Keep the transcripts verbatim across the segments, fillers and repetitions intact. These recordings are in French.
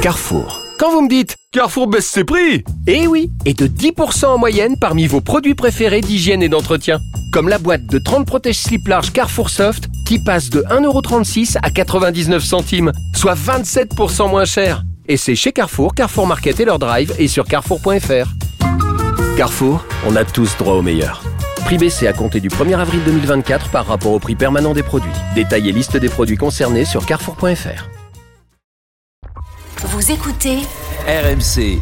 Carrefour. Quand vous me dites « Carrefour baisse ses prix !» Eh oui, et de dix pour cent en moyenne parmi vos produits préférés d'hygiène et d'entretien. Comme la boîte de trente protège-slips larges Carrefour Soft qui passe de un euro trente-six à quatre-vingt-dix-neuf centimes, soit vingt-sept pour cent moins cher. Et c'est chez Carrefour, Carrefour Market et leur drive et sur carrefour point f r. Carrefour, on a tous droit au meilleur. Prix baissé à compter du premier avril deux mille vingt-quatre par rapport au prix permanent des produits. Détail et liste des produits concernés sur carrefour point f r. Vous écoutez R M C.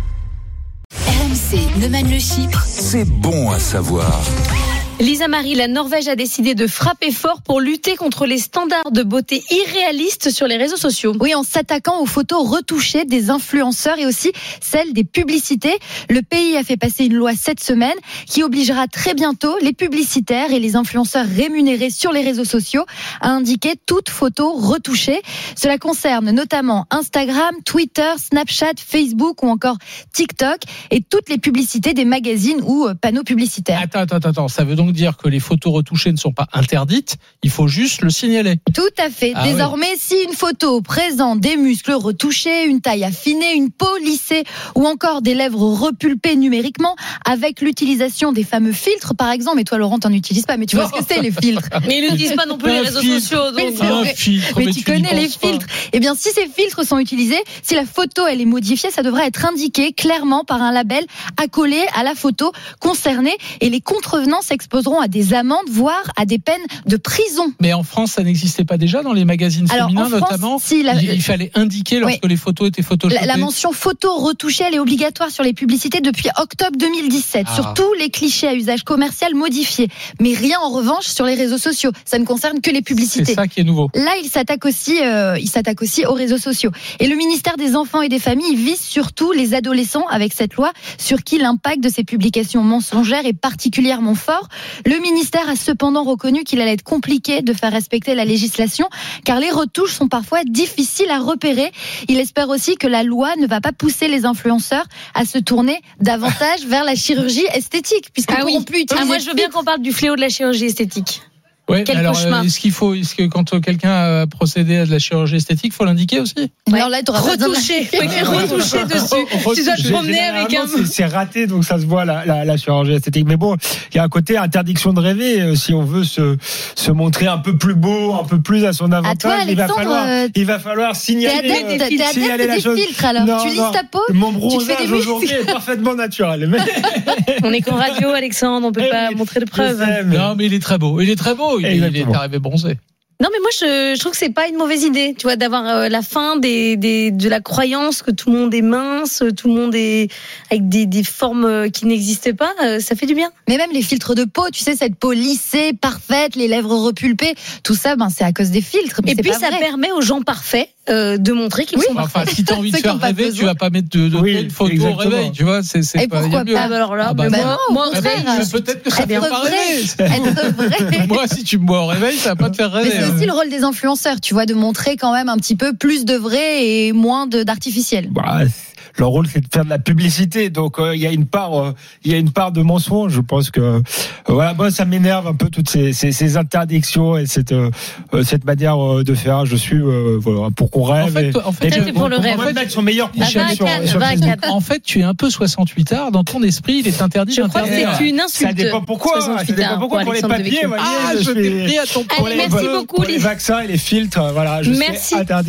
R M C Neumann-le-Chypre. C'est bon à savoir. Lisa Marie, la Norvège a décidé de frapper fort pour lutter contre les standards de beauté irréalistes sur les réseaux sociaux. Oui, en s'attaquant aux photos retouchées des influenceurs et aussi celles des publicités. Le pays a fait passer une loi cette semaine qui obligera très bientôt les publicitaires et les influenceurs rémunérés sur les réseaux sociaux à indiquer toute photo retouchée. Cela concerne notamment Instagram, Twitter, Snapchat, Facebook ou encore TikTok et toutes les publicités des magazines ou panneaux publicitaires. Attends, attends, attends, ça veut donc dire que les photos retouchées ne sont pas interdites, il faut juste le signaler. Tout à fait. Ah Désormais, oui. Si une photo présente des muscles retouchés, une taille affinée, une peau lissée ou encore des lèvres repulpées numériquement avec l'utilisation des fameux filtres, par exemple, mais toi Laurent, t'en utilises pas, mais tu vois ce que c'est les filtres. Mais ils n'utilisent pas non plus les réseaux filtre, sociaux. Donc... Mais, un filtre, mais, mais tu tu connais les pas. filtres. Eh bien, si ces filtres sont utilisés, si la photo elle est modifiée, ça devrait être indiqué clairement par un label accolé à la photo concernée et les contrevenants s'exposeront à des amendes, voire à des peines de prison. Mais en France, ça n'existait pas déjà dans les magazines Alors, féminins en France, notamment. Si, la... il, il fallait indiquer lorsque oui. les photos étaient photoshopées. La, la mention photo retouchée, elle est obligatoire sur les publicités depuis octobre deux mille dix-sept, ah. sur tous les clichés à usage commercial modifiés. Mais rien en revanche sur les réseaux sociaux. Ça ne concerne que les publicités. C'est ça qui est nouveau. Là, il s'attaque aussi, euh, il s'attaque aussi aux réseaux sociaux. Et le ministère des Enfants et des Familles vise surtout les adolescents avec cette loi, sur qui l'impact de ces publications mensongères est particulièrement fort. Le ministère a cependant reconnu qu'il allait être compliqué de faire respecter la législation, car les retouches sont parfois difficiles à repérer. Il espère aussi que la loi ne va pas pousser les influenceurs à se tourner davantage vers la chirurgie esthétique, puisqu'ils ah pourront oui. plus utiliser. Ah, moi, je veux bien qu'on parle du fléau de la chirurgie esthétique. Ouais, Quel alors, cauchemar. Est-ce qu'il faut, est-ce que quand quelqu'un a procédé à de la chirurgie esthétique, faut l'indiquer aussi? Ouais. Alors là, tu auras retouché, faut écrire retouché dessus. Tu dois te promener avec un. C'est, c'est raté, donc ça se voit la, la, la chirurgie esthétique. Mais bon, il y a un côté interdiction de rêver. Euh, si on veut se, se montrer un peu plus beau, un peu plus à son avantage, à toi, il va falloir, euh, il va falloir signaler. T'es adepte, euh, t'es signaler adepte des filtres alors. Non, tu lisses non. ta peau. Mon tu te fais bronzage des aujourd'hui est parfaitement naturel. Mais... On est qu'en radio, Alexandre, on peut pas montrer de preuves. Sais, mais... Non, mais il est très beau. Il est très beau. Il, il est arrivé bronzé. Non, mais moi, je, je trouve que c'est pas une mauvaise idée, tu vois, d'avoir euh, la fin des, des, de la croyance que tout le monde est mince, tout le monde est avec des, des formes qui n'existaient pas. Euh, ça fait du bien. Mais même les filtres de peau, tu sais, cette peau lissée, parfaite, les lèvres repulpées, tout ça, ben, c'est à cause des filtres. Mais et c'est puis, pas ça vrai. permet aux gens parfaits euh, de montrer qu'ils oui. sont enfin, parfaits. si t'as envie de faire rêver, tu vas pas mettre de, de oui, une photo exactement. au réveil, tu vois. C'est, c'est et pas, pourquoi mieux. pas ah, bah alors là, ah bah bah non, moi, moi, au réveil, contraire. peut-être que ça être fait pas vrai, rêver. être vrai. Moi, si tu me vois au réveil, ça va pas te faire rêver. Mais c'est aussi le rôle des influenceurs, tu vois, de montrer quand même un petit peu plus de vrai et moins de, d'artificiel. Bah, leur rôle, c'est de faire de la publicité. Donc, il euh, y a une part, il euh, y a une part de mensonge. Je pense que, euh, voilà, moi, ça m'énerve un peu toutes ces, ces, ces interdictions et cette, euh, cette manière euh, de faire. Je suis, euh, voilà, pour qu'on rêve. En fait, et, en fait, et peut-être pour le rêve. En fait, mettre son meilleur La cliché sur, vingt-quatre, sur vingt-quatre. Facebook. En fait, tu es un peu soixante-huit art. Dans ton esprit, il est interdit Je crois que d'interdire. c'est une insulte. Ça dépend pourquoi. Ça dépend pourquoi pour les papiers. Ah, Ah, je t'ai pris à ton Allez, merci beaucoup, pour les vaccins et les filtres. Voilà, je Merci. sais interdit.